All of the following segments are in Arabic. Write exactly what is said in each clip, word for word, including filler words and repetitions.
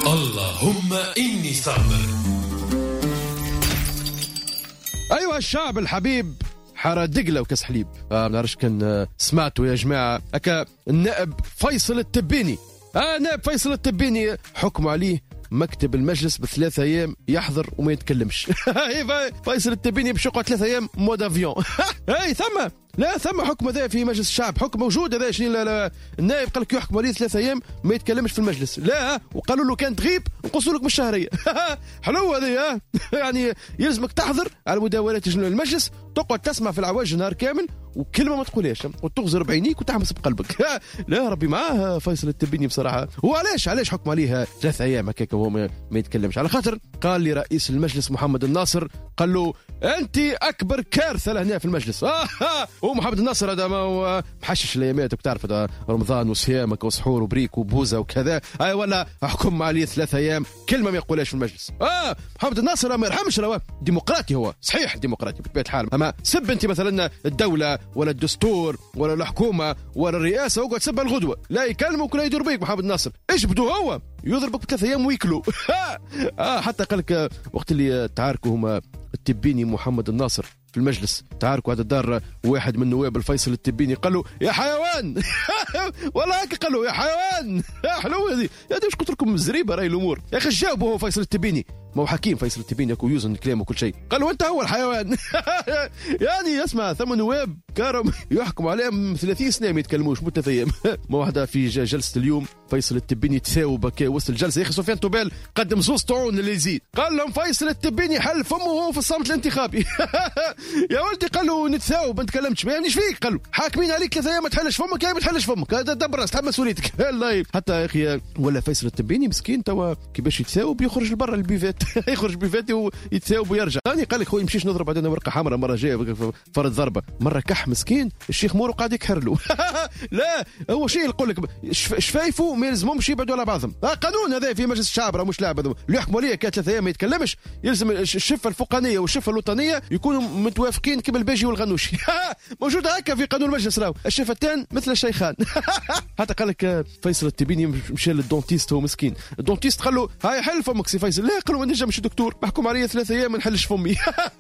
اللهم إني صابر. أيها الشعب الحبيب، حارة دقلة وكاس حليب. آه ما نعرفش كان سمعتوا يا جماعة هكا النائب فيصل التبيني. آه نائب فيصل التبيني حكموا عليه مكتب المجلس بثلاثة أيام يحضر وما يتكلمش. فيصل التبيني باش يقعد ثلاثة أيام مود أفيون. أي ثم لا ثم حكم هذا في مجلس الشعب، حكم موجود هذا. شنو النائب قال لك يحكم عليه ثلاثة أيام ما يتكلمش في المجلس، لا وقالوا له كان تغيب نقصوا لك من الشهرية. حلو هذه. يعني يلزمك تحضر على مداولات المجلس، تقعد تسمع في العواج نهار كامل وكلمه ما تقولهاش وتغزر بعينيك وتحمس بقلبك. لا ربي معاه فيصل التبيني بصراحه. وعلاش علاش حكم عليها ثلاث ايام هكاك وهو ما يتكلمش؟ على خاطر قال لي رئيس المجلس محمد الناصر، قال له انت اكبر كارثه لهنا في المجلس. آه هو محمد الناصر هذا ما محشش الايامات وبتعرف هذا رمضان وصيامك وسحور وبريك وبوزه وكذا. اي ولا حكم عليه ثلاث ايام كلمه ما يقولهاش في المجلس. اه محمد الناصر ما يرحمش، راه ديمقراطي، هو صحيح ديمقراطي بطبيعه الحال، اما سب انت مثلا الدوله ولا الدستور ولا الحكومه ولا الرئاسه وقعد سبها الغدوه، لا يكلمك ولا يدور بيك. محمد الناصر ايش بدو هو يضربك بثلاث ايام ويكلوا. اه حتى قال لك وقت اللي تعاركوا هما التبيني محمد الناصر في المجلس، تعاركوا هذا الدار واحد من نواب الفيصل التبيني قال له يا حيوان. والله هكا قال له يا حيوان. حلو هذه يا واش قلت لكم زريبه راهي الامور يا اخي. جاوبه هو فيصل التبيني، ما هو حكيم فيصل التبيني يكون يوزن الكلام وكل شيء. قال له انت هو الحيوان. يعني اسمع ثم نواب كارم يحكم عليهم ثلاثين سنه ما يتكلموش مو ثلاث ايام. ما واحده في جلسه اليوم فيصل التبيني تثاوب هكا وسط الجلسه. يا اخي سفيان توبال قدم زوز طعون اللي يزيد، قال لهم فيصل التبيني حل فمه وهو في الصمت الانتخابي. يا ولدي قال له نتثاوب ما نتكلمش، ما يعنيش فيك. قال له حاكمين عليك ثلاث ايام ما تحلش فمك، يا ما تحلش فمك، هذا دبر تحمل مسؤوليتك. الله حتى يا اخي ولا فيصل التبيني مسكين توا كيفاش يتثاوب يخرج لبرا البيفات. يخرج بيفات ويتثاوب ويرجع. ثاني قال لك خويا نمشيش نضرب عندنا ورقه حمراء مره جايه فرض ضربه، مره كح مسكين الشيخ مورو قاعد يكحر له. لا هو شيء يقول لك شفايفه ما يلزمهمش يبعدوا على بعضهم. آه قانون هذا في مجلس الشعب راه مش لاعب. اللي يحكموا عليه كان ثلاث ايام ما يتكلمش يلزم الشفه الفوقانيه والشفه الوطنيه يكونوا متوافقين كما الباجي والغنوشي. موجود هكا في قانون المجلس راهو الشفتان مثل الشيخان. حتى قال لك فيصل التبيني مشى للدونتيست، هو مسكين الدونتيست قال له هاي حل فمك سي فيصل. لا قال له ما نجمش دكتور محكوم عليا ثلاث ايام ما نحلش فمي.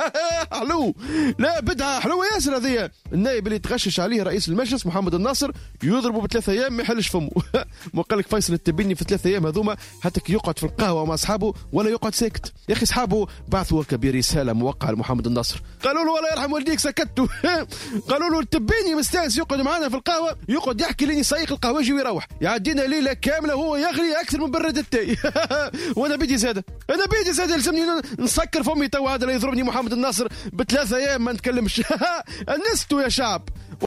حلو لا بدعه حلوه ياسر هذه. النائب اللي تغشش عليه رئيس المجلس محمد الناصر يضربوا بثلاث ايام ما يحلش فمه. وقال لك فيصل التبيني في ثلاث ايام هذوما حتى كي يقعد في القهوه مع اصحابه ولا يقعد ساكت. يا اخي اصحابه بعثوا كبير رساله موقعه لمحمد الناصر، قالوا له الله يرحم والديك سكتوا. قالوا له التبيني مستانس يقعد معنا في القهوه يقعد يحكي لي سايق القهوه يجي ويروح، يعدينا ليله كامله وهو يغلي اكثر من برد التاي. وانا بدي زاده انا بدي زاده لازمني نسكر فمي تو هذا لا يضربني محمد الناصر بثلاث ايام ما نتكلمش. انستوا يا شعب